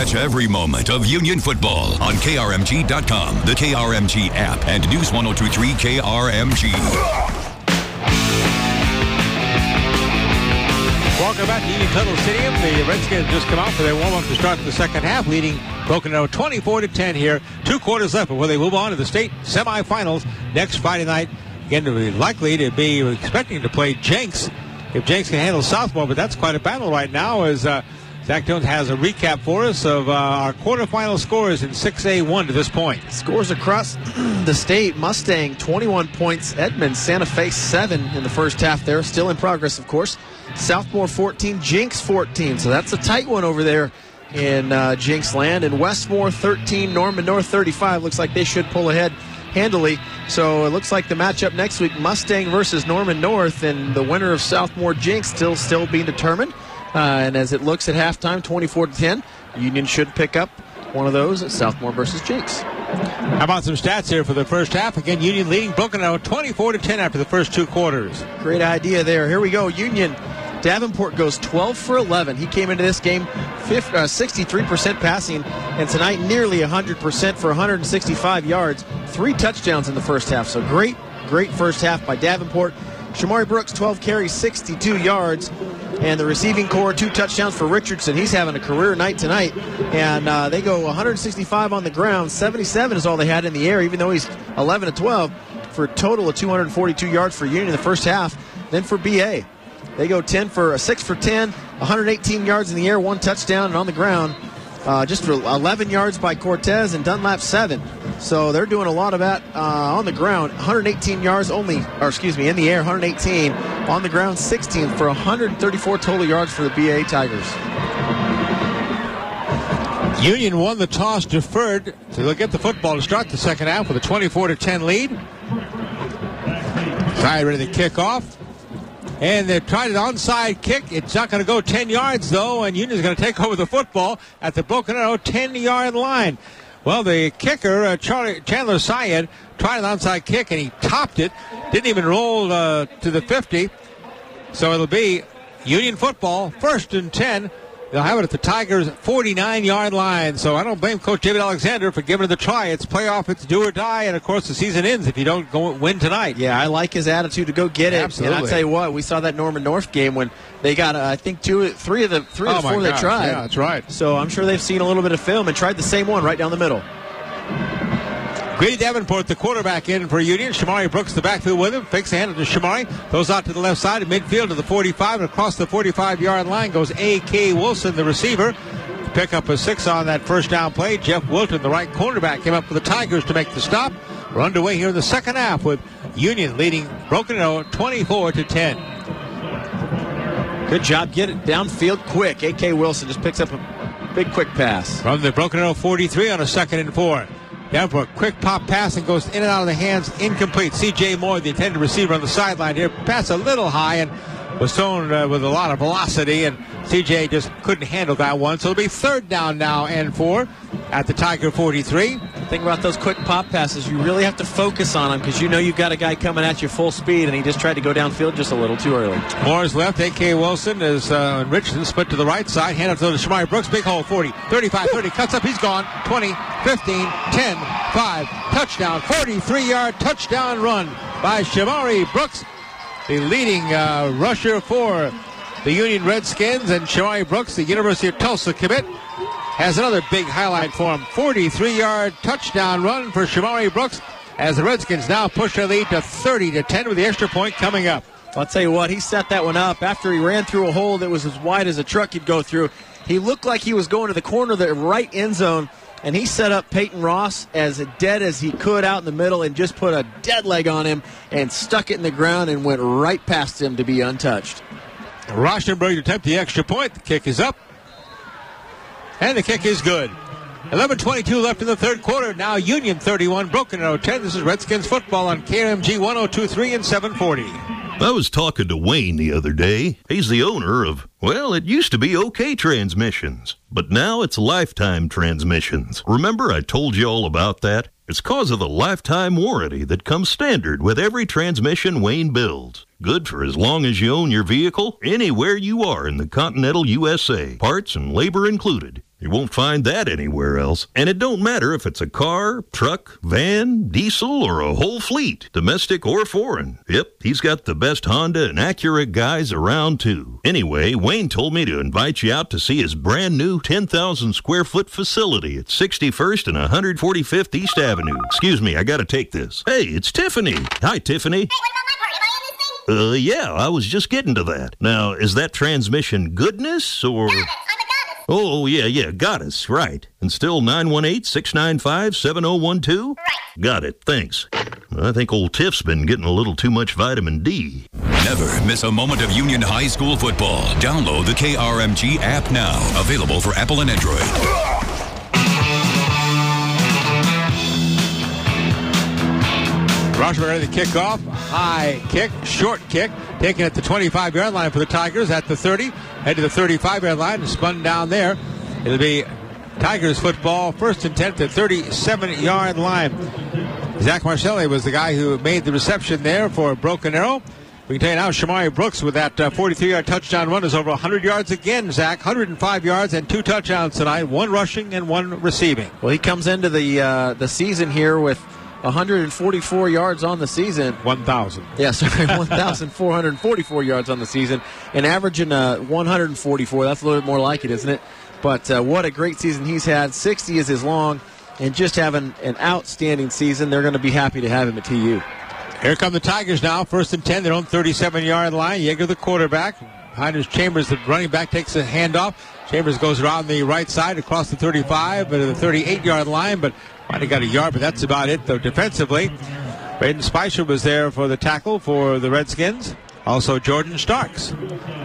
Catch every moment of Union football on KRMG.com, the KRMG app, and News 102.3 KRMG. Welcome back to Union Tunnel Stadium. The Redskins just come out for their warm-up to start the second half, leading Broken Arrow 24-10 here. 2 quarters left before they move on to the state semifinals next Friday night. Again, they're likely to be expecting to play Jenks if Jenks can handle Southmore, but that's quite a battle right now as Zach Jones has a recap for us of our quarterfinal scores in 6A1 to this point. Scores across the state: Mustang 21 points, Edmond, Santa Fe 7 in the first half there, still in progress of course. Southmore 14, Jenks 14, so that's a tight one over there in Jenks land. And Westmore 13, Norman North 35. Looks like they should pull ahead handily. So it looks like the matchup next week, Mustang versus Norman North, and the winner of Southmore Jenks still being determined. And as it looks at halftime, 24-10, Union should pick up one of those at Southmore versus Jenks. How about some stats here for the first half? Again, Union leading Broken Arrow 24-10 after the first 2 quarters. Great idea there. Here we go. Union. Davenport goes 12 for 11. He came into this game 63% passing, and tonight nearly 100% for 165 yards. 3 touchdowns in the first half. So great first half by Davenport. Shamari Brooks, 12 carries, 62 yards. And the receiving core, 2 touchdowns for Richardson. He's having a career night tonight. And they go 165 on the ground. 77 is all they had in the air, even though he's 11 of 12, for a total of 242 yards for Union in the first half. Then for BA, they go 6 for 10, 118 yards in the air, 1 touchdown, and on the ground, just for 11 yards by Cortez, and Dunlap 7. So they're doing a lot of that on the ground. 118 yards in the air, 118. On the ground, 16 for 134 total yards for the BA Tigers. Union won the toss, deferred, so they'll get the football to start the second half with a 24-10 lead. Side ready to kick off. And they tried an onside kick. It's not going to go 10 yards, though, and Union's going to take over the football at the Broken Arrow 10-yard line. Well, the kicker, Chandler Syed, tried an onside kick, and he topped it. Didn't even roll to the 50. So it'll be Union football, 1st and 10. They'll have it at the Tigers' 49-yard line. So I don't blame Coach David Alexander for giving it a try. It's playoff, it's do or die, and of course the season ends if you don't go win tonight. Yeah, I like his attitude to go get it. Absolutely. And I'll tell you what, we saw that Norman North game when they got, I think, three of the four they tried. Yeah, that's right. So I'm sure they've seen a little bit of film and tried the same one right down the middle. Grady Davenport, the quarterback, in for Union. Shamari Brooks, the backfield with him. Fakes the hand to Shamari. Goes out to the left side at midfield to the 45. And across the 45-yard line goes A.K. Wilson, the receiver. To pick up a 6 on that first down play. Jeff Wilton, the right cornerback, came up for the Tigers to make the stop. We're underway here in the second half with Union leading Broken Arrow 24-10. Good job. Get it downfield quick. A.K. Wilson just picks up a big quick pass. From the Broken Arrow 43 on a 2nd and 4. Davenport, quick pop pass and goes in and out of the hands, incomplete. C.J. Moore, the intended receiver on the sideline here, pass a little high and was thrown with a lot of velocity, and C.J. just couldn't handle that one. So it'll be 3rd down now and 4 at the Tiger 43. The thing about those quick pop passes, you really have to focus on them because you know you've got a guy coming at you full speed, and he just tried to go downfield just a little too early. Moore's left. A.K. Wilson is Richardson split to the right side. Hand up to Shamari Brooks. Big hole, 40, 35, 30. Cuts up. He's gone. 20, 15, 10, 5. Touchdown. 43-yard touchdown run by Shamari Brooks, the leading rusher for the Union Redskins. And Shamari Brooks, the University of Tulsa commit, has another big highlight for him. 43-yard touchdown run for Shamari Brooks as the Redskins now push their lead to 30-10 with the extra point coming up. I'll tell you what, he set that one up after he ran through a hole that was as wide as a truck could go through. He looked like he was going to the corner of the right end zone, and he set up Peyton Ross as dead as he could out in the middle and just put a dead leg on him and stuck it in the ground and went right past him to be untouched. Rauschenberg to attempt the extra point. The kick is up. And the kick is good. 11:22 left in the third quarter. Now Union 31, Broken Arrow 10. This is Redskins football on KRMG 102.3 and 740. I was talking to Wayne the other day. He's the owner of, well, it used to be OK Transmissions, but now it's Lifetime Transmissions. Remember I told you all about that? It's cause of the lifetime warranty that comes standard with every transmission Wayne builds. Good for as long as you own your vehicle, anywhere you are in the continental USA, parts and labor included. You won't find that anywhere else. And it don't matter if it's a car, truck, van, diesel, or a whole fleet, domestic or foreign. Yep, he's got the best Honda and Acura guys around, too. Anyway, Wayne told me to invite you out to see his brand new 10,000 square foot facility at 61st and 145th East Avenue. Excuse me, I gotta take this. Hey, it's Tiffany. Hi, Tiffany. Hey, what about my part? Am I in this thing? Yeah, I was just getting to that. Now, is that transmission goodness, or... Goddess, I'm a goddess. Oh, yeah, goddess, right. And still 918-695-7012? Right. Got it, thanks. I think old Tiff's been getting a little too much vitamin D. Never miss a moment of Union High School football. Download the KRMG app now. Available for Apple and Android. Rushmore ready to kick off. High kick, short kick, taken at the 25-yard line for the Tigers at the 30. Head to the 35-yard line and spun down there. It'll be Tigers football, first and 10 at the 37-yard line. Zach Marcelli was the guy who made the reception there for Broken Arrow. We can tell you now, Shamari Brooks with that 43-yard touchdown run is over 100 yards again, Zach. 105 yards and 2 touchdowns tonight, 1 rushing and 1 receiving. Well, he comes into the season here with 144 yards on the season. 1,000. Yeah, sorry, 1,444 yards on the season, and averaging 144. That's a little bit more like it, isn't it? But what a great season he's had. 60 is his long, and just having an outstanding season. They're going to be happy to have him at TU. Here come the Tigers now, first and 10, their own 37-yard line. Yeager, the quarterback. Behind his Chambers, the running back, takes a handoff. Chambers goes around the right side across the 35 to the 38-yard line, but might have got a yard, but that's about it, though, defensively. Braden Spicer was there for the tackle for the Redskins. Also, Jordan Starks.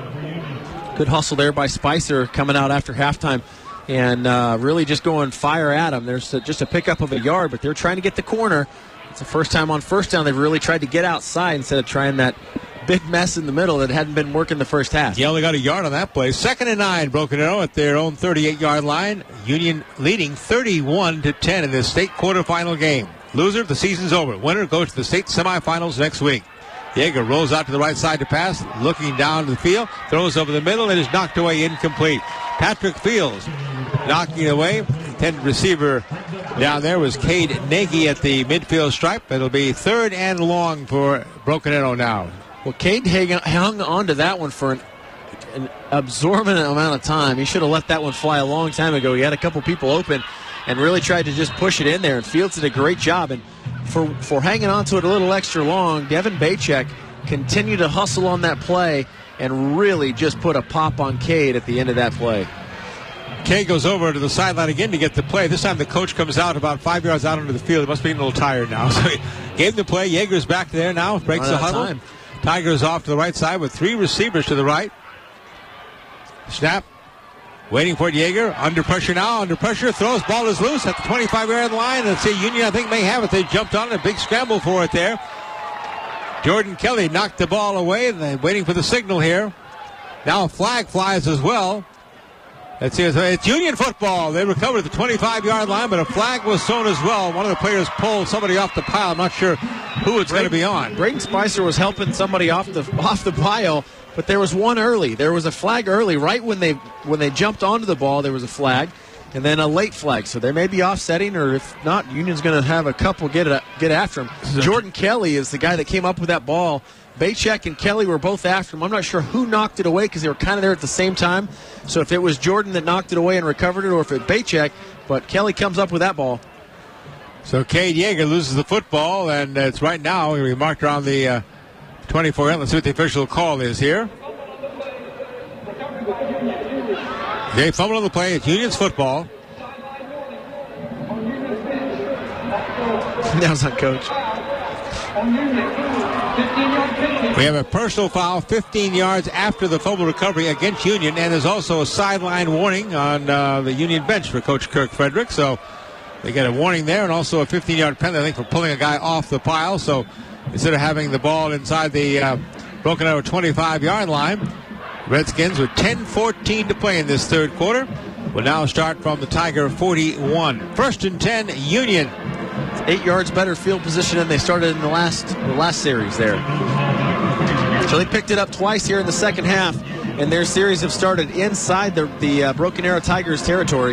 Good hustle there by Spicer coming out after halftime and really just going fire at him. There's just a pickup of a yard, but they're trying to get the corner. It's the first time on first down they've really tried to get outside instead of trying that big mess in the middle that hadn't been working the first half. He only got a yard on that play. 2nd and 9, Broken Arrow at their own 38-yard line. Union leading 31-10 in this state quarterfinal game. Loser, the season's over. Winner goes to the state semifinals next week. Yeager rolls out to the right side to pass, looking down to the field, throws over the middle, and is knocked away incomplete. Patrick Fields knocking it away. Intended receiver down there was Cade Nagy at the midfield stripe. It'll be 3rd and long for Broken Arrow now. Well, Cade hung on to that one for an absorbent amount of time. He should have let that one fly a long time ago. He had a couple people open and really tried to just push it in there, and Fields did a great job. And for hanging on to it a little extra long, Devin Bachek continued to hustle on that play and really just put a pop on Cade at the end of that play. Cade goes over to the sideline again to get the play. This time the coach comes out about 5 yards out onto the field. He must be a little tired now. So he gave the play. Yeager's back there now, breaks the huddle. Time. Tigers off to the right side with 3 receivers to the right. Snap. Waiting for it, Yeager. Under pressure now. Under pressure. Throws. Ball is loose at the 25-yard line. Let's see, Union, I think, may have it. They jumped on it. A big scramble for it there. Jordan Kelly knocked the ball away. They're waiting for the signal here. Now a flag flies as well. Let's see. It's Union football. They recovered at the 25-yard line, but a flag was thrown as well. One of the players pulled somebody off the pile. I'm not sure who it's going to be on. Braden Spicer was helping somebody off the pile, but there was one early. There was a flag early, right when they jumped onto the ball. There was a flag, and then a late flag. So they may be offsetting, or if not, Union's going to have a couple get after him. Jordan Kelly is the guy that came up with that ball. Bachek and Kelly were both after him. I'm not sure who knocked it away because they were kind of there at the same time. So if it was Jordan that knocked it away and recovered it, or if it Bachek, but Kelly comes up with that ball. So Cade Yeager loses the football, and it's right now. We marked around the 24. Let's see what the official call is here. Okay, fumble on the play. It's Union's football. That was on Coach. We have a personal foul 15 yards after the fumble recovery against Union, and there's also a sideline warning on the Union bench for Coach Kirk Frederick. So they get a warning there, and also a 15-yard penalty, I think, for pulling a guy off the pile. So instead of having the ball inside the Broken Arrow 25-yard line, Redskins with 10:14 to play in this third quarter will now start from the Tiger 41. 1st and 10, Union. 8 yards better field position than they started in the last series there. So they picked it up twice here in the second half. and their series have started inside the Broken Arrow Tigers territory.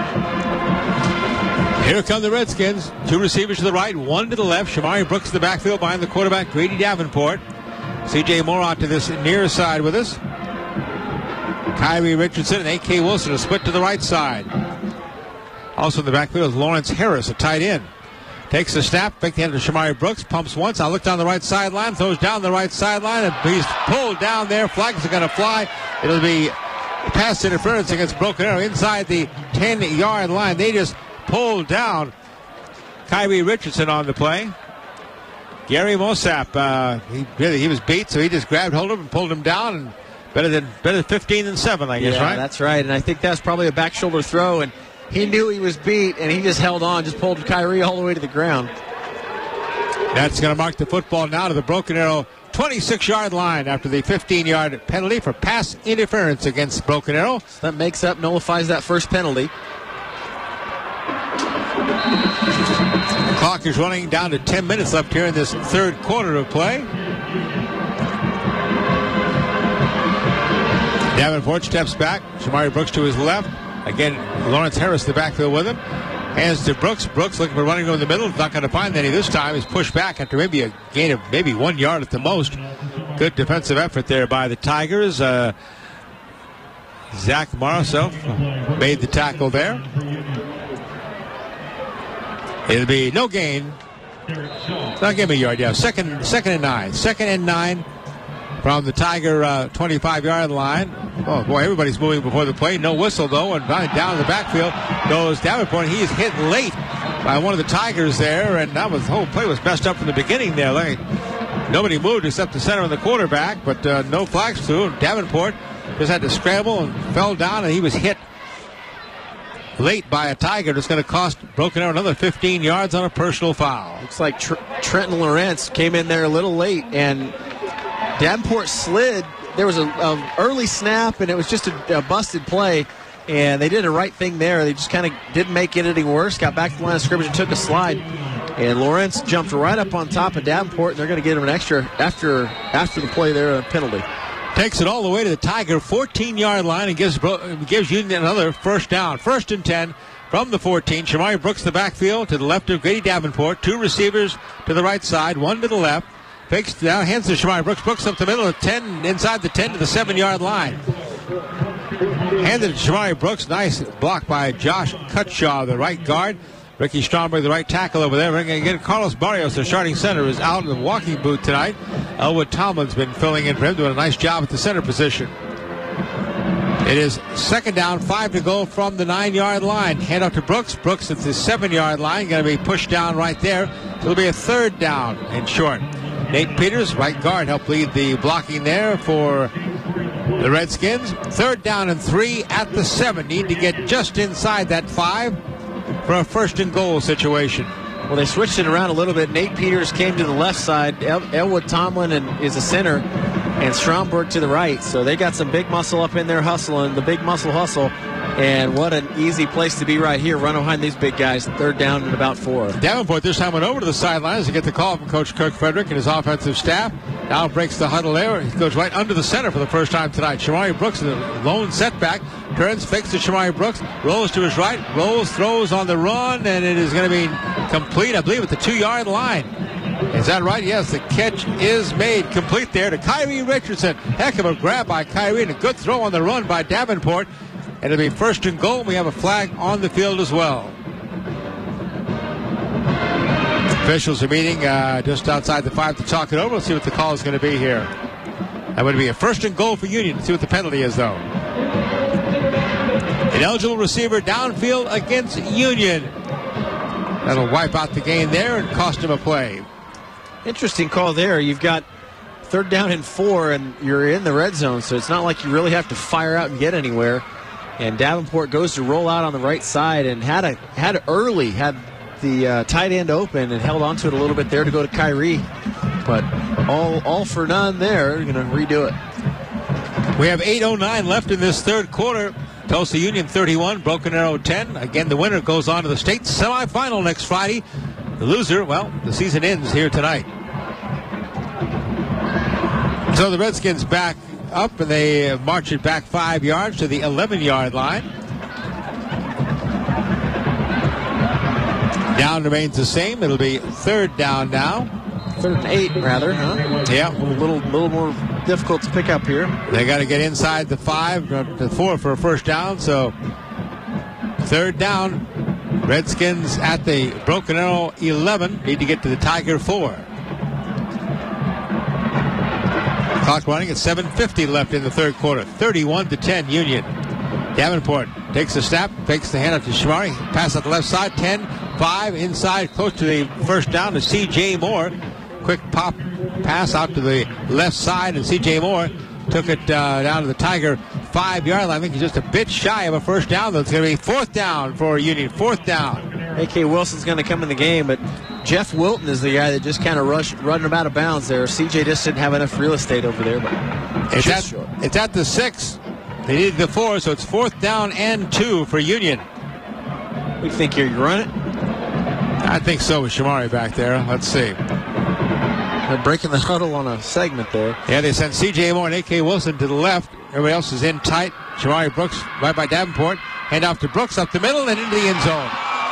Here come the Redskins. 2 receivers to the right, 1 to the left. Shamari Brooks in the backfield behind the quarterback, Grady Davenport. C.J. Morant to this near side with us. Kyrie Richardson and A.K. Wilson a split to the right side. Also in the backfield is Lawrence Harris, a tight end. Takes the snap, back the hand to Shamari Brooks, pumps once. I'll look down the right sideline, throws down the right sideline, and he's pulled down there. Flags are going to fly. It'll be pass interference against Broken Arrow inside the 10-yard line. They just pulled down Kyrie Richardson on the play. Gary Mosap, he was beat, so he just grabbed hold of him and pulled him down. And better 15 than 7, I guess, right? That's right. And I think that's probably a back shoulder throw. And he knew he was beat, and he just held on, just pulled Kyrie all the way to the ground. That's going to mark the football now to the Broken Arrow 26-yard line after the 15-yard penalty for pass interference against Broken Arrow. So that nullifies that first penalty. The clock is running down to 10 minutes left here in this third quarter of play. Davenport steps back. Shamari Brooks to his left. Again, Lawrence Harris in the backfield with him. Hands to Brooks. Brooks looking for running room in the middle. Not going to find any this time. He's pushed back after maybe a gain of maybe 1 yard at the most. Good defensive effort there by the Tigers. Zach Marosov made the tackle there. It'll be no gain. Not give me a yard. Yeah, second and 9. 2nd and 9 from the Tiger 25-yard line. Oh, boy, everybody's moving before the play. No whistle, though, and down in the backfield goes Davenport. He is hit late by one of the Tigers there, and the whole play was messed up from the beginning there. Nobody moved except the center and the quarterback, but no flags flew. Davenport just had to scramble and fell down, and he was hit late by a Tiger. That's going to cost Broken Arrow another 15 yards on a personal foul. Looks like Trenton Lawrence came in there a little late, and Davenport slid. There was an early snap, and it was just a busted play, and they did the right thing there. They just kind of didn't make it any worse, got back to the line of scrimmage and took a slide, and Lawrence jumped right up on top of Davenport, and they're going to get him an extra after the play there, a penalty. Takes it all the way to the Tiger 14-yard line and gives Union another first down. 1st and 10 from the 14. Shamari Brooks the backfield to the left of Grady Davenport. 2 receivers to the right side, 1 to the left. Fakes down, hands to Shamari Brooks. Brooks up the middle of 10, inside the 10 to the 7-yard line. Handed to Shamari Brooks. Nice block by Josh Cutshaw, the right guard. Ricky Stromberg, the right tackle over there. Again, Carlos Barrios, the starting center, is out in the walking boot tonight. Elwood Tomlin's been filling in for him, doing a nice job at the center position. It is 2nd down, 5 to go from the 9-yard line. Hand off to Brooks. Brooks at the 7-yard line, going to be pushed down right there. It'll be a 3rd down and short. Nate Peters, right guard, helped lead the blocking there for the Redskins. 3rd down and 3 at the 7. Need to get just inside that 5 for a 1st and goal situation. Well, they switched it around a little bit. Nate Peters came to the left side. Elwood Tomlin is a center, and Stromberg to the right. So they got some big muscle up in there hustling, the big muscle hustle. And what an easy place to be right here. Run behind these big guys. 3rd down and about 4. Davenport this time went over to the sidelines to get the call from Coach Kirk Frederick and his offensive staff. Now breaks the huddle there. He goes right under the center for the first time tonight. Shamari Brooks, the lone setback, turns, fakes to Shamari Brooks, rolls to his right, rolls, throws on the run, and it is going to be complete, I believe, at the 2-yard line. Is that right? Yes, the catch is made complete there to Kyrie Richardson. Heck of a grab by Kyrie and a good throw on the run by Davenport. And it'll be 1st and goal. We have a flag on the field as well. Officials are meeting just outside the 5 to talk it over. Let's see what the call is going to be here. That would be a 1st and goal for Union. Let's see what the penalty is, though. An eligible receiver downfield against Union. That'll wipe out the gain there and cost him a play. Interesting call there. You've got 3rd down and 4, and you're in the red zone, so it's not like you really have to fire out and get anywhere. And Davenport goes to roll out on the right side and had the tight end open and held onto it a little bit there to go to Kyrie. But all for none there. They're going to redo it. We have 8:09 left in this 3rd quarter. Tulsa Union 31, Broken Arrow 10. Again, the winner goes on to the state semifinal next Friday. The loser, well, the season ends here tonight. So the Redskins back up, and they march it back 5 yards to the 11-yard line. Down remains the same. It'll be third down now. 3rd and 8, rather, huh? Yeah. A little more difficult to pick up here. They got to get inside the 5, the 4 for a first down. So third down. Redskins at the Broken Arrow 11. Need to get to the Tiger 4. Clock running at 7:50 left in the third quarter. 31-10 Union. Davenport takes the snap, fakes the handoff to Shamari. Pass up the left side. 10-5 inside, close to the first down to C.J. Moore. Quick pop pass out to the left side, and C.J. Moore took it down to the Tiger 5-yard line. I think he's just a bit shy of a first down, though. It's going to be fourth down for Union. Fourth down. A.K. Wilson's going to come in the game, but Jeff Wilton is the guy that just kind of running him out of bounds there. C.J. just didn't have enough real estate over there. But it's at the 6. They needed the 4, so it's fourth down and 2 for Union. We think here, you run it? I think so with Shamari back there. Let's see. They're breaking the huddle on a segment there. Yeah, they sent C.J. Moore and A.K. Wilson to the left. Everybody else is in tight. Shamari Brooks right by Davenport. Hand off to Brooks up the middle and into the end zone.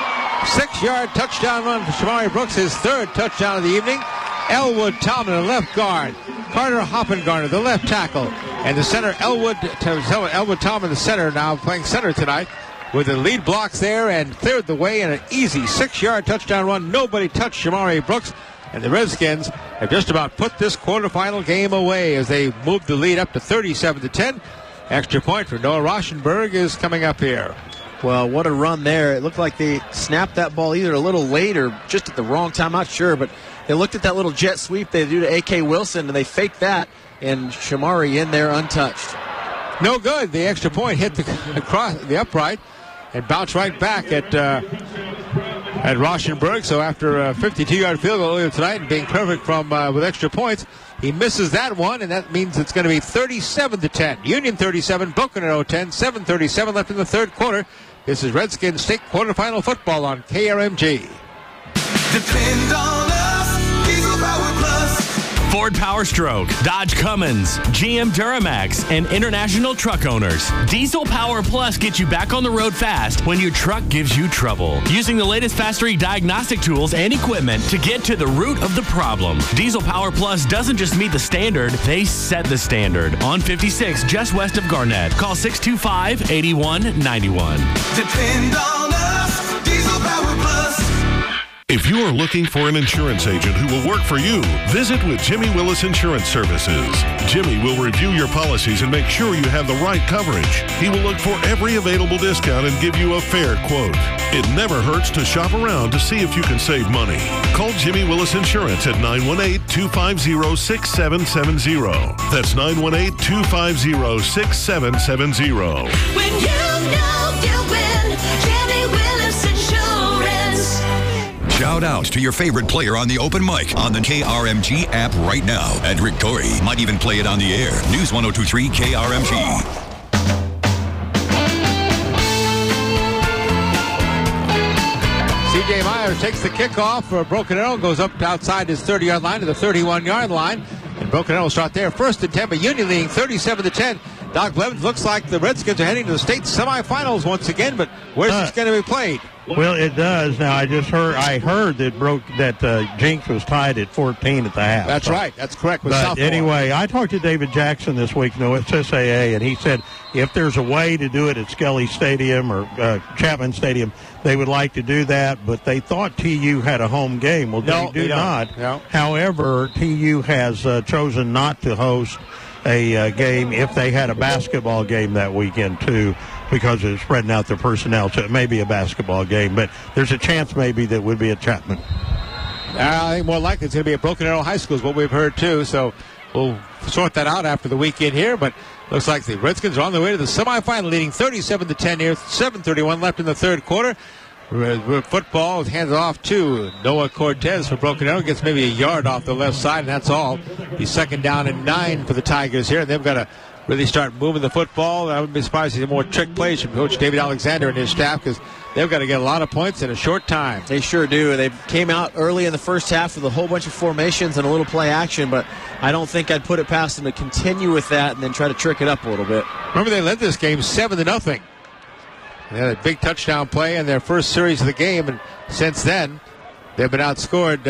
6-yard touchdown run for Shamari Brooks, his third touchdown of the evening. Elwood Tomlin, the left guard. Carter Hoppengarner, the left tackle. And the center, Elwood Tomlin, the center, now playing center tonight, with the lead blocks there and cleared the way in an easy 6-yard touchdown run. Nobody touched Shamari Brooks. And the Redskins have just about put this quarterfinal game away as they moved the lead up to 37-10. Extra point for Noah Rauschenberg is coming up here. Well, what a run there. It looked like they snapped that ball either a little late or just at the wrong time. Not sure, but they looked at that little jet sweep they do to A.K. Wilson, and they faked that, and Shamari in there untouched. No good. The extra point hit the upright and bounced right back at Rauschenberg. So after a 52-yard field goal earlier tonight and being perfect from with extra points, he misses that one, and that means it's going to be 37-10. Union 37, Broken Arrow 10, 7:37 left in the third quarter. This is Redskins State quarterfinal football on KRMG. Depend on us, Diesel Power Plus. Ford Power Stroke, Dodge Cummins, GM Duramax, and international truck owners. Diesel Power Plus gets you back on the road fast when your truck gives you trouble. Using the latest factory diagnostic tools and equipment to get to the root of the problem. Diesel Power Plus doesn't just meet the standard, they set the standard. On 56, just west of Garnett. Call 625-8191. Depend on us, Diesel Power Plus. If you are looking for an insurance agent who will work for you, visit with Jimmy Willis Insurance Services. Jimmy will review your policies and make sure you have the right coverage. He will look for every available discount and give you a fair quote. It never hurts to shop around to see if you can save money. Call Jimmy Willis Insurance at 918-250-6770. That's 918-250-6770. When you know you win, Jimmy Willis Insurance. Shout out to your favorite player on the open mic on the KRMG app right now. And Rick Torrey might even play it on the air. News 102.3 KRMG. C.J. Myers takes the kickoff for Broken Arrow, goes up outside his 30-yard line to the 31-yard line. And Broken Arrow will start there. First and 10, but Union leading 37-10. Doc Blevins, looks like the Redskins are heading to the state semifinals once again, but where's this going to be played? Well, it does. Now, I heard that Jinx was tied at 14 at the half. That's right. That's correct. With but anyway, I talked to David Jackson this week, it's SAA, and he said if there's a way to do it at Skelly Stadium or Chapman Stadium, they would like to do that, but they thought TU had a home game. Well, they do not. No. However, TU has chosen not to host a game if they had a basketball game that weekend, too, because of spreading out their personnel. So it may be a basketball game, but there's a chance maybe that would be at Chapman. I think more likely it's going to be at Broken Arrow High School is what we've heard, too. So we'll sort that out after the weekend here, but looks like the Redskins are on their way to the semifinal, leading 37-10 here, 7:31 left in the third quarter. Football is handed off to Noah Cortez for Broken Arrow. Gets maybe a yard off the left side, and that's all. He's second down and 9 for the Tigers here. They've got a really start moving the football. I wouldn't be surprised to see more trick plays from Coach David Alexander and his staff, because they've got to get a lot of points in a short time. They sure do. They came out early in the first half with a whole bunch of formations and a little play action, but I don't think I'd put it past them to continue with that and then try to trick it up a little bit. Remember, they led this game 7-0. They had a big touchdown play in their first series of the game, and since then, they've been outscored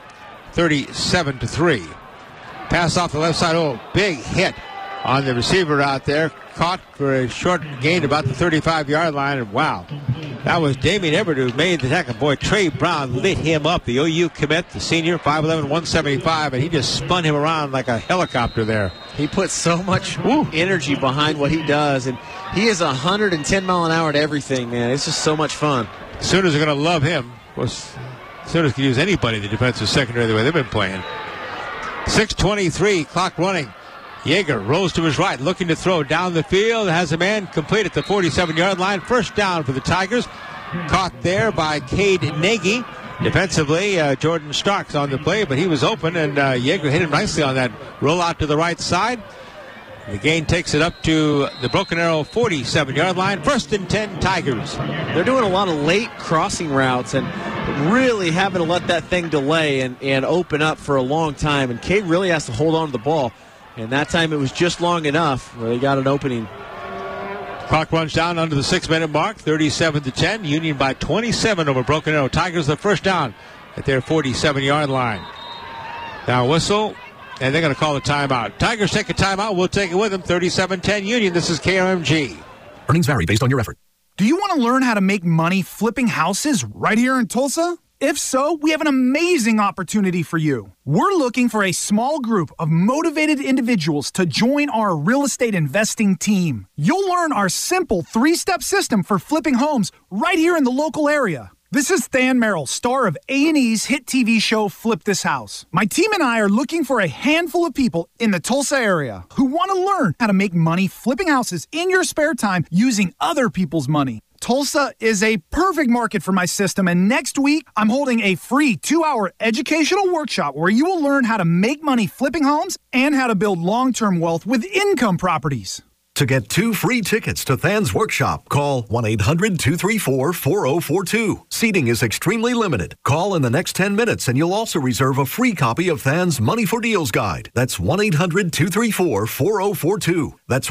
37-3. Pass off the left side. Oh, big hit on the receiver out there. Caught for a short gain about the 35-yard line. And wow, that was Damian Everett who made the tackle. Boy, Trey Brown lit him up. The OU commit, the senior, 5'11", 175, and he just spun him around like a helicopter there. He puts so much energy behind what he does, and he is 110 mile an hour to everything, man. It's just so much fun. Sooners are going to love him. Of course, Sooners can use anybody in the defensive secondary the way they've been playing. 6:23, clock running. Yeager rolls to his right, looking to throw down the field. Has a man complete at the 47-yard line. First down for the Tigers. Caught there by Cade Nagy. Defensively, Jordan Starks on the play, but he was open, and Yeager hit him nicely on that roll out to the right side. The gain takes it up to the Broken Arrow 47-yard line. 1st and 10, Tigers. They're doing a lot of late crossing routes and really having to let that thing delay and open up for a long time. And Cade really has to hold on to the ball. And that time it was just long enough where they got an opening. Clock runs down under the 6-minute mark, 37-10. Union by 27 over Broken Arrow. Tigers the first down at their 47-yard line. Now whistle, and they're going to call a timeout. Tigers take a timeout. We'll take it with them. 37-10 Union. This is KRMG. Earnings vary based on your effort. Do you want to learn how to make money flipping houses right here in Tulsa? If so, we have an amazing opportunity for you. We're looking for a small group of motivated individuals to join our real estate investing team. You'll learn our simple 3-step system for flipping homes right here in the local area. This is Than Merrill, star of A&E's hit TV show Flip This House. My team and I are looking for a handful of people in the Tulsa area who want to learn how to make money flipping houses in your spare time using other people's money. Tulsa is a perfect market for my system, and next week, I'm holding a free 2-hour educational workshop where you will learn how to make money flipping homes and how to build long-term wealth with income properties. To get 2 free tickets to Than's workshop, call 1-800-234-4042. Seating is extremely limited. Call in the next 10 minutes and you'll also reserve a free copy of Than's Money for Deals guide. That's 1-800-234-4042. That's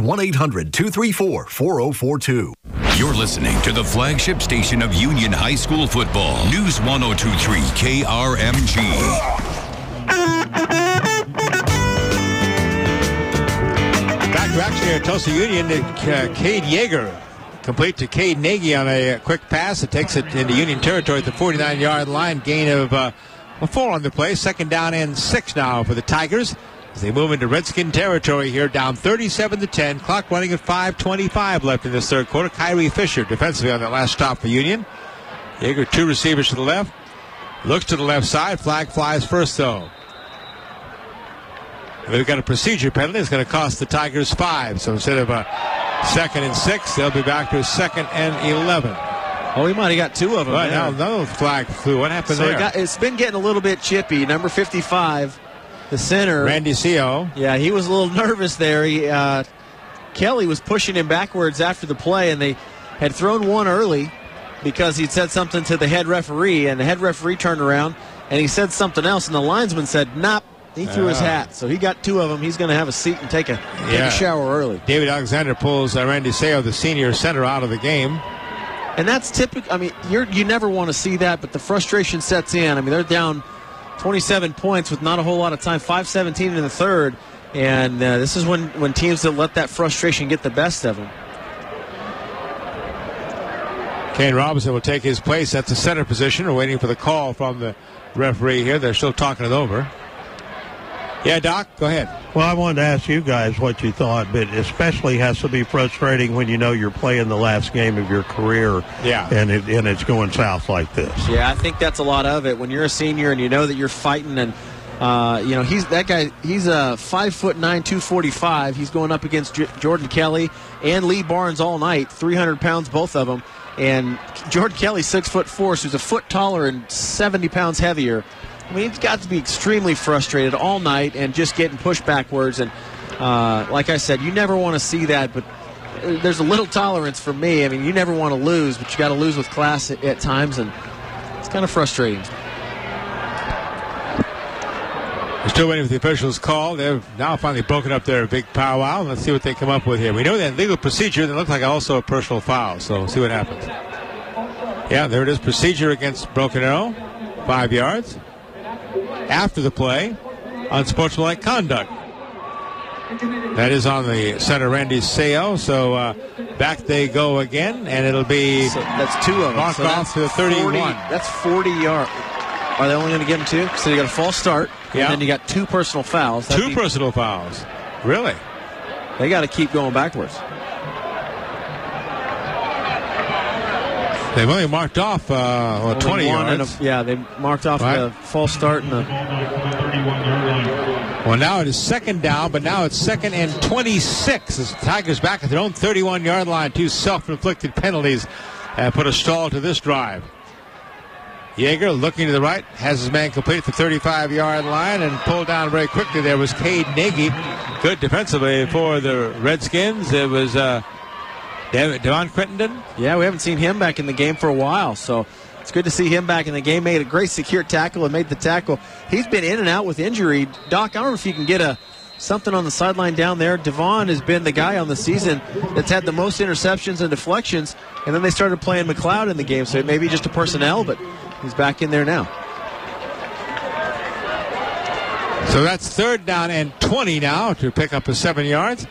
1-800-234-4042. You're listening to the flagship station of Union High School football. News 102.3 KRMG. Back to action here at Tulsa Union. Cade Yeager complete to Cade Nagy on a quick pass. It takes it into Union territory at the 49-yard line. Gain of 4 on the play. 2nd down and 6 now for the Tigers as they move into Redskin territory here, down 37-10. Clock running at 5:25 left in this third quarter. Kyrie Fisher defensively on that last stop for Union. Yeager, 2 receivers to the left. Looks to the left side. Flag flies first, though. They've got a procedure penalty. It's going to cost the Tigers 5. So instead of a 2nd and 6, they'll be back to a 2nd and 11. Oh, he might have got 2 of them. Right now, no flag flew. What happened there? It's been getting a little bit chippy. Number 55, the center. Randy Seo. Yeah, he was a little nervous there. Kelly was pushing him backwards after the play, and they had thrown one early because he'd said something to the head referee, and the head referee turned around, and he said something else, and the linesman said, "Nope." He threw his hat, so he got 2 of them. He's going to have a seat and take a shower early. David Alexander pulls Randy Seo, the senior center, out of the game. And that's typical. I mean, you never want to see that, but the frustration sets in. I mean, they're down 27 points with not a whole lot of time, 5:17 in the third, and this is when teams that let that frustration get the best of them. Kane Robinson will take his place at the center position. We're waiting for the call from the referee here. They're still talking it over. Yeah, Doc, go ahead. Well, I wanted to ask you guys what you thought, but especially has to be frustrating when you know you're playing the last game of your career, and it's going south like this. Yeah, I think that's a lot of it. When you're a senior and you know that you're fighting, and he's a 5'9", 245. He's going up against Jordan Kelly and Lee Barnes all night, 300 pounds both of them, and Jordan Kelly's 6'4", so he's a foot taller and 70 pounds heavier. I mean, he's got to be extremely frustrated all night and just getting pushed backwards. And Like I said, you never want to see that, but there's a little tolerance for me. I mean, you never want to lose, but you got to lose with class at times, and it's kind of frustrating. We're still waiting for the officials' call. They've now finally broken up their big powwow. Let's see what they come up with here. We know that legal procedure that looks like also a personal foul, so we'll see what happens. Yeah, there it is. Procedure against Broken Arrow. 5 yards. After the play, unsportsmanlike conduct. That is on the center, Randy Seo. So back they go again, and it'll be that's 2 of them. Marked off to the 31. That's 40 yards. Are they only going to give them 2? So you got a false start, and then you got 2 personal fouls. Personal fouls. Really? They got to keep going backwards. They've only marked off 20 yards. They marked off the false start. Well, now it is second down, but now it's 2nd and 26 as the Tigers back at their own 31-yard line. 2 self-inflicted penalties put a stall to this drive. Yeager looking to the right, has his man complete at the 35-yard line and pulled down very quickly. There was Cade Nagy. Good defensively for the Redskins. It was Devon Crittenden. Yeah, we haven't seen him back in the game for a while, so it's good to see him back in the game. Made a great secure tackle and made the tackle. He's been in and out with injury. Doc, I don't know if you can get something on the sideline down there. Devon has been the guy on the season that's had the most interceptions and deflections, and then they started playing McLeod in the game, so it may be just a personnel, but he's back in there now. So that's 3rd down and 20 now to pick up 7 yards.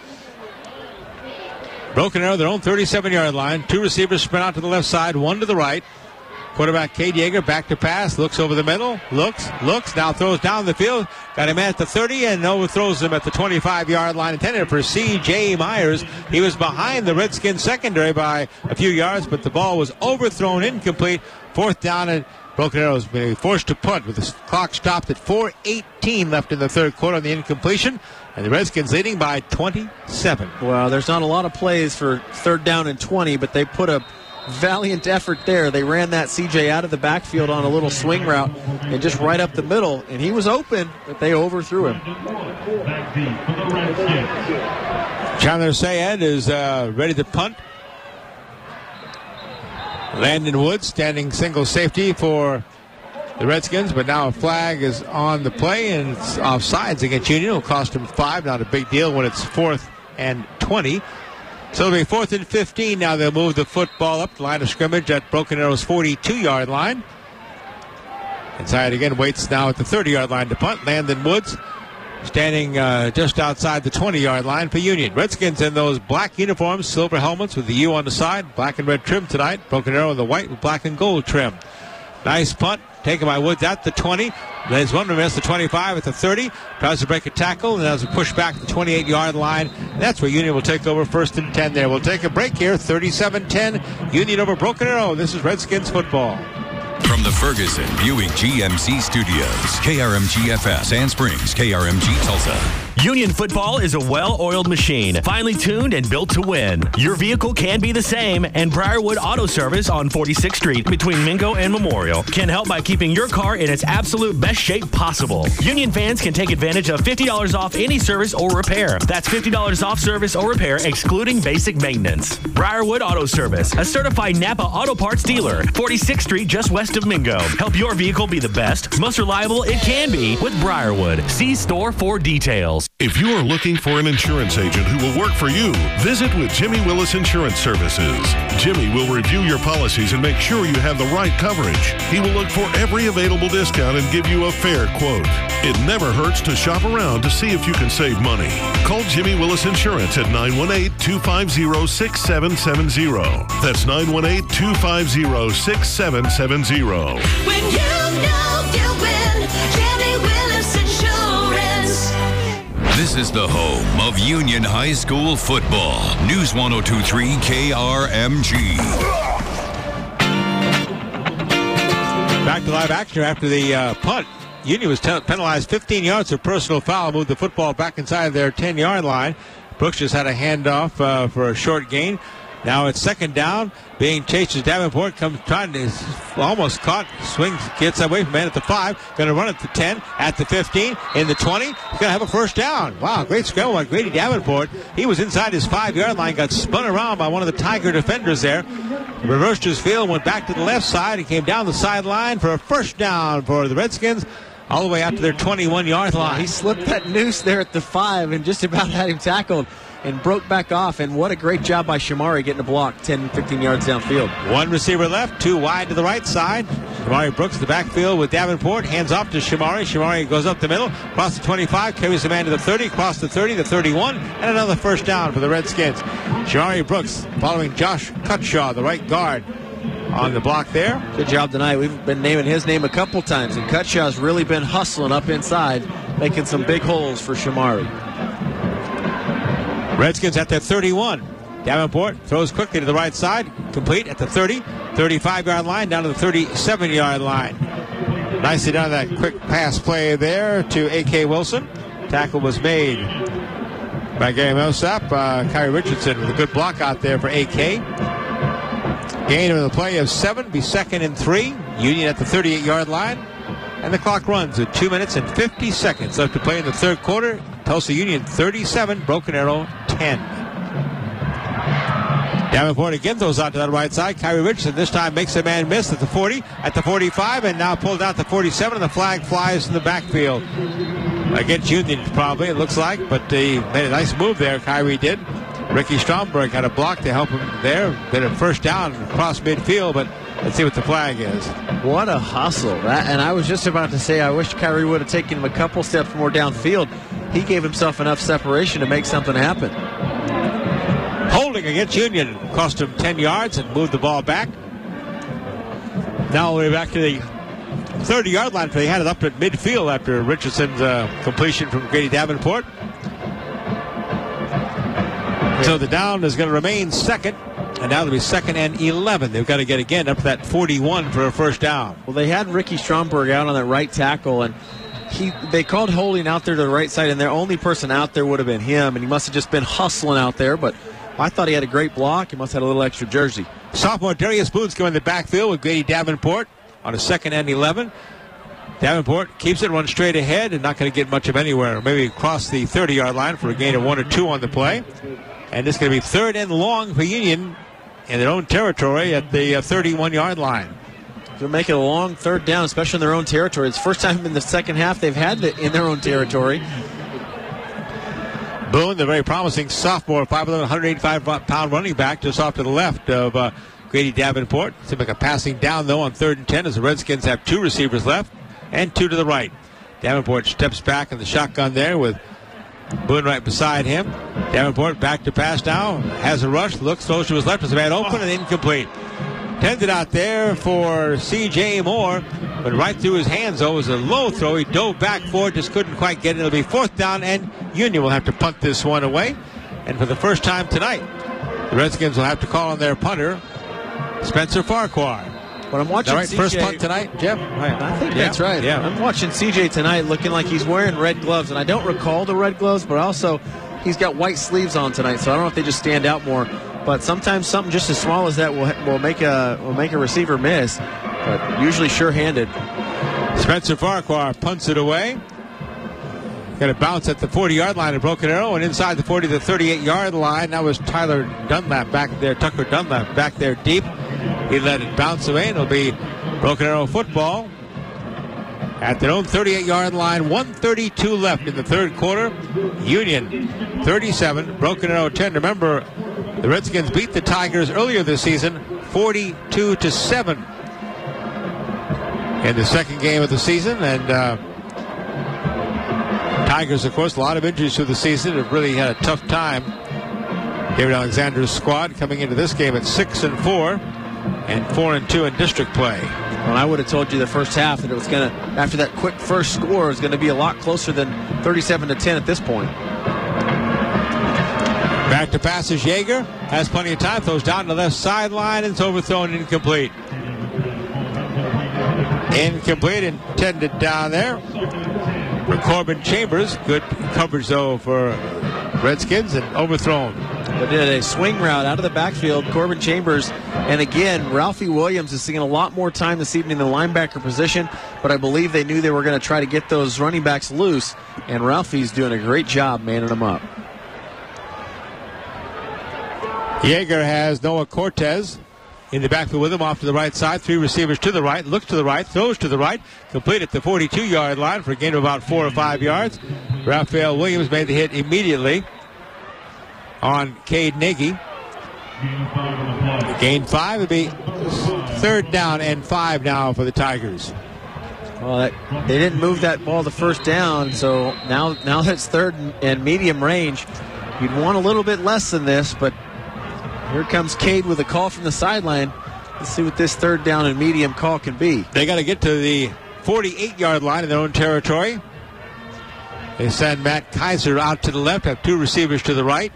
Broken Arrow, their own 37-yard line. 2 receivers sprint out to the left side, 1 to the right. Quarterback Cade Yeager back to pass, looks over the middle, looks, now throws down the field. Got him at the 30 and overthrows him at the 25-yard line. Intended for C.J. Myers. He was behind the Redskins secondary by a few yards, but the ball was overthrown, incomplete. 4th down, and Broken Arrow has been forced to punt with the clock stopped at 4:18 left in the 3rd quarter on the incompletion. And the Redskins leading by 27. Well, there's not a lot of plays for 3rd down and 20, but they put a valiant effort there. They ran that CJ out of the backfield on a little swing route and just right up the middle, and he was open, but they overthrew him. Chandler Sayed is ready to punt. Landon Woods standing single safety for the Redskins, but now a flag is on the play, and it's offsides against Union. It'll cost them 5. Not a big deal when it's 4th and 20. So it'll be 4th and 15. Now they'll move the football up the line of scrimmage at Broken Arrow's 42-yard line. Inside again, waits now at the 30-yard line to punt. Landon Woods standing just outside the 20-yard line for Union. Redskins in those black uniforms, silver helmets with the U on the side, black and red trim tonight. Broken Arrow in the white with black and gold trim. Nice punt taken by Woods at the 20. There's one miss, the 25 at the 30. Tries to break a tackle, and has a push back to the 28-yard line. That's where Union will take over 1st and 10 there. We'll take a break here. 37-10. Union over Broken Arrow. This is Redskins football. From the Ferguson Buick GMC Studios, KRMG-FS Sand Springs, KRMG Tulsa. Union Football is a well-oiled machine, finely tuned and built to win. Your vehicle can be the same, and Briarwood Auto Service on 46th Street between Mingo and Memorial can help by keeping your car in its absolute best shape possible. Union fans can take advantage of $50 off any service or repair. That's $50 off service or repair, excluding basic maintenance. Briarwood Auto Service, a certified Napa Auto Parts dealer, 46th Street just west of Mingo. Help your vehicle be the best, most reliable it can be with Briarwood. See store for details. If you are looking for an insurance agent who will work for you, visit with Jimmy Willis Insurance Services. Jimmy will review your policies and make sure you have the right coverage. He will look for every available discount and give you a fair quote. It never hurts to shop around to see if you can save money. Call Jimmy Willis Insurance at 918-250-6770. That's 918-250-6770. When you know you win, Jimmy Willis Insurance. This is the home of Union High School football. News 102.3 KRMG. Back to live action after the punt. Union was penalized 15 yards for personal foul. Moved the football back inside their 10-yard line. Brooks just had a handoff for a short gain. Now it's second down, being chased as Davenport comes trying to, almost caught, swings, gets away from man at the 5, going to run at the 10, at the 15, in the 20. He's going to have a first down. Wow, great scramble by Grady Davenport. He was inside his 5-yard line, got spun around by one of the Tiger defenders there. Reversed his field, went back to the left side, and came down the sideline for a first down for the Redskins, all the way out to their 21-yard line. He slipped that noose there at the 5 and just about had him tackled and broke back off. And what a great job by Shamari getting a block 10, 15 yards downfield. One receiver left, 2 wide to the right side. Shamari Brooks in the backfield with Davenport. Hands off to Shamari. Shamari goes up the middle, across the 25, carries the man to the 30, across the 30, the 31, and another first down for the Redskins. Shamari Brooks following Josh Cutshaw, the right guard, on the block there. Good job tonight. We've been naming his name a couple times, and Cutshaw's really been hustling up inside, making some big holes for Shamari. Redskins at their 31. Davenport throws quickly to the right side, complete at the 30, 35-yard line, down to the 37-yard line. Nicely done, that quick pass play there to A.K. Wilson. Tackle was made by Gary Millsap. Kyrie Richardson with a good block out there for A.K. Gain of the play of 7, be second and 3. Union at the 38-yard line. And the clock runs at 2 minutes and 50 seconds left to play in the third quarter. Tulsa Union 37, Broken Arrow 10. Davenport again throws out to that right side. Kyrie Richardson this time makes a man miss at the 40, at the 45, and now pulled out the 47, and the flag flies in the backfield. Against Union probably, it looks like, but he made a nice move there, Kyrie did. Ricky Stromberg had a block to help him there. Been a first down across midfield, but let's see what the flag is. What a hustle. And I was just about to say, I wish Kyrie would have taken him a couple steps more downfield. He gave himself enough separation to make something happen. Holding against Union cost him 10 yards and moved the ball back. Now we're back to the 30-yard line, for they had it up at midfield after Richardson's completion from Grady Davenport. So the down is going to remain second, and now it'll be second and 11. They've got to get again up to that 41 for a first down. Well, they had Ricky Stromberg out on that right tackle, and they called holding out there to the right side, and their only person out there would have been him, and he must have just been hustling out there, but I thought he had a great block. He must have had a little extra jersey. Sophomore Darius Boone's going in the backfield with Grady Davenport on a second and 11. Davenport keeps it, runs straight ahead, and not going to get much of anywhere. Maybe across the 30-yard line for a gain of 1 or 2 on the play. And it's going to be third and long for Union in their own territory at the 31-yard line. They'll make it a long third down, especially in their own territory. It's the first time in the second half they've had it in their own territory. Boone, the very promising sophomore, 5'11", 185-pound running back, just off to the left of Grady Davenport. Seems like a passing down, though, on 3rd and 10 as the Redskins have 2 receivers left and 2 to the right. Davenport steps back in the shotgun there with Boone right beside him. Davenport back to pass now. Has a rush. Looks, throws to his left. Is a man open and incomplete. Tended out there for C.J. Moore, but right through his hands, though, was a low throw. He dove back for it, just couldn't quite get it. It'll be 4th down, and Union will have to punt this one away. And for the first time tonight, the Redskins will have to call on their punter, Spencer Farquhar. But I'm watching right, CJ. First punt tonight, Jeff? I think that's right. Yeah. I'm watching CJ tonight looking like he's wearing red gloves, and I don't recall the red gloves, but also he's got white sleeves on tonight, so I don't know if they just stand out more. But sometimes something just as small as that will make a receiver miss, but usually sure-handed. Spencer Farquhar punts it away. Got a bounce at the 40-yard line of Broken Arrow, and inside the 40 to the 38-yard line. That was Tyler Dunlap back there, Tucker Dunlap back there deep. He let it bounce away, and it'll be Broken Arrow football at their own 38-yard line. 1:32 left in the third quarter. Union 37, Broken Arrow 10. Remember, the Redskins beat the Tigers earlier this season, 42-7 in the second game of the season, and Tigers, of course, a lot of injuries through the season, have really had a tough time. David Alexander's squad coming into this game at 6-4 and 4-2 in district play. Well, I would have told you the first half that it was going to, after that quick first score, it was going to be a lot closer than 37-10 at this point. Back to passes. Yeager has plenty of time, throws down the left sideline, and it's overthrown, incomplete. Incomplete, intended down there for Corbin Chambers. Good coverage, though, for Redskins, and overthrown. But did a swing route out of the backfield, Corbin Chambers. And again, Ralphie Williams is seeing a lot more time this evening in the linebacker position, but I believe they knew they were going to try to get those running backs loose, and Ralphie's doing a great job manning them up. Yeager has Noah Cortez in the backfield with him, off to the right side. 3 receivers to the right, looks to the right, throws to the right, complete at the 42-yard line for a gain of about 4 or 5 yards. Raphael Williams made the hit immediately on Cade Nagy. Gain 5 would be 3rd down and 5 now for the Tigers. Well, they didn't move that ball to first down, so now that's 3rd and medium range. You'd want a little bit less than this, but here comes Cade with a call from the sideline. Let's see what this 3rd down and medium call can be. They got to get to the 48-yard line in their own territory. They send Matt Kaiser out to the left, have 2 receivers to the right.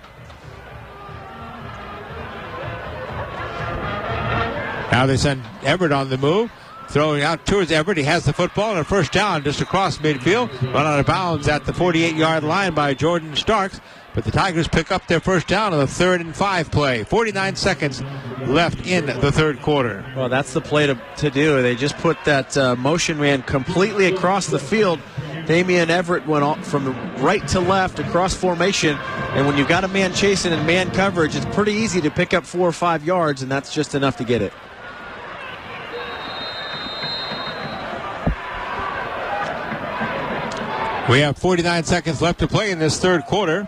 Now they send Everett on the move, throwing out towards Everett. He has the football and a first down just across midfield, run out of bounds at the 48-yard line by Jordan Starks. But the Tigers pick up their first down on the 3rd and 5 play. 49 seconds left in the 3rd quarter. Well, that's the play to do. They just put that motion man completely across the field. Damian Everett went from right to left across formation. And when you've got a man chasing and man coverage, it's pretty easy to pick up 4 or 5 yards, and that's just enough to get it. We have 49 seconds left to play in this 3rd quarter.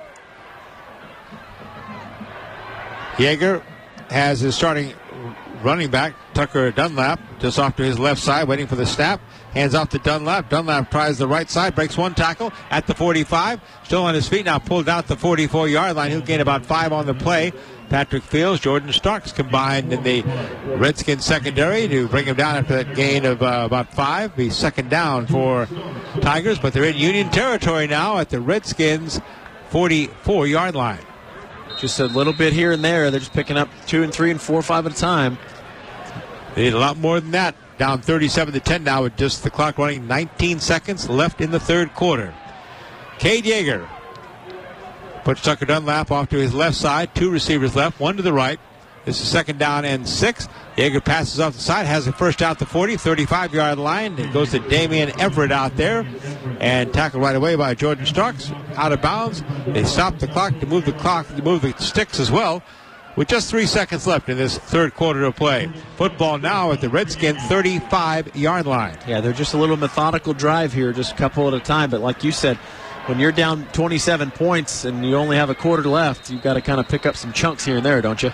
Yeager has his starting running back, Tucker Dunlap, just off to his left side, waiting for the snap. Hands off to Dunlap. Dunlap tries the right side, breaks 1 tackle at the 45. Still on his feet now, pulled out the 44-yard line. He'll gain about 5 on the play. Patrick Fields, Jordan Starks combined in the Redskins secondary to bring him down after that gain of about 5. Be 2nd down for Tigers, but they're in Union territory now at the Redskins 44-yard line. Just a little bit here and there. They're just picking up 2 and 3 and 4 or 5 at a time. They need a lot more than that. Down 37-10 now with just the clock running. 19 seconds left in the 3rd quarter. Cade Yeager puts Tucker Dunlap off to his left side. 2 receivers left, 1 to the right. This is 2nd down and 6. Yeager passes off the side, has a first out the 40, 35-yard line. It goes to Damian Everett out there and tackled right away by Jordan Starks. Out of bounds. They stop the clock, to move the sticks as well, with just 3 seconds left in this 3rd quarter of play. Football now at the Redskins 35-yard line. Yeah, they're just a little methodical drive here, just a couple at a time. But like you said, when you're down 27 points and you only have a quarter left, you've got to kind of pick up some chunks here and there, don't you?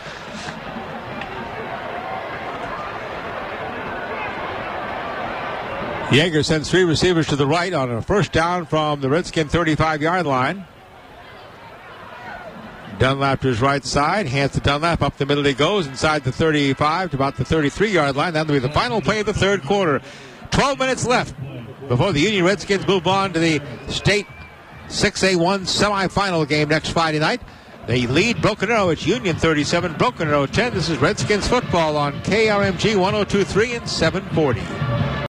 Yeager sends 3 receivers to the right on a first down from the Redskin 35-yard line. Dunlap to his right side, hands to Dunlap, up the middle he goes, inside the 35 to about the 33-yard line. That'll be the final play of the 3rd quarter. 12 minutes left before the Union Redskins move on to the state 6A1 semifinal game next Friday night. They lead Broken Arrow. It's Union 37, Broken Arrow 10. This is Redskins football on KRMG 102.3 and 740.